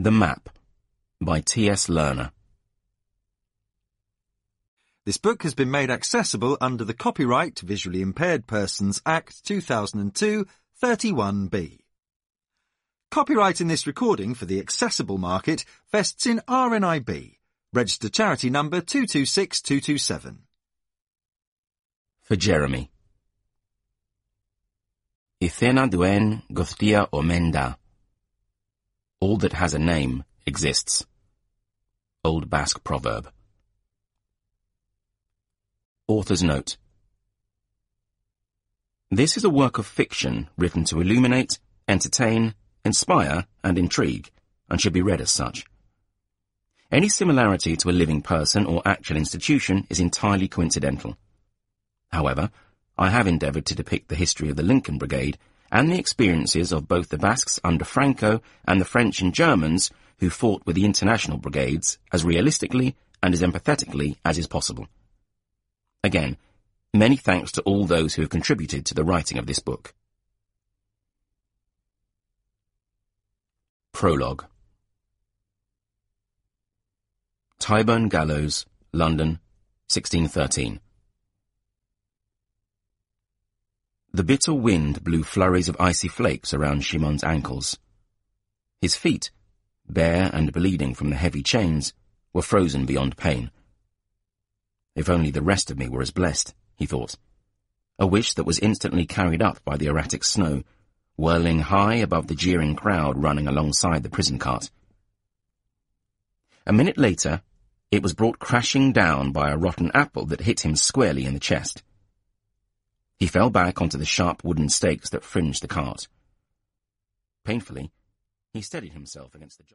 The Map by T.S. Lerner. This book has been made accessible under the Copyright Visually Impaired Persons Act 2002, 31B. Copyright in this recording for the accessible market vests in RNIB, registered charity number 226227. For Jeremy. Ithena duen gothtia omenda. All that has a name exists. Old Basque proverb. Author's note. This is a work of fiction written to illuminate, entertain, inspire, and intrigue, and should be read as such. Any similarity to a living person or actual institution is entirely coincidental. However, I have endeavoured to depict the history of the Lincoln Brigade and the experiences of both the Basques under Franco and the French and Germans who fought with the international brigades as realistically and as empathetically as is possible. Again, many thanks to all those who have contributed to the writing of this book. Prologue. Tyburn Gallows, London, 1613. The bitter wind blew flurries of icy flakes around Shimon's ankles. His feet, bare and bleeding from the heavy chains, were frozen beyond pain. If only the rest of me were as blessed, he thought, a wish that was instantly carried up by the erratic snow, whirling high above the jeering crowd running alongside the prison cart. A minute later, it was brought crashing down by a rotten apple that hit him squarely in the chest. He fell back onto the sharp wooden stakes that fringed the cart. Painfully, he steadied himself against the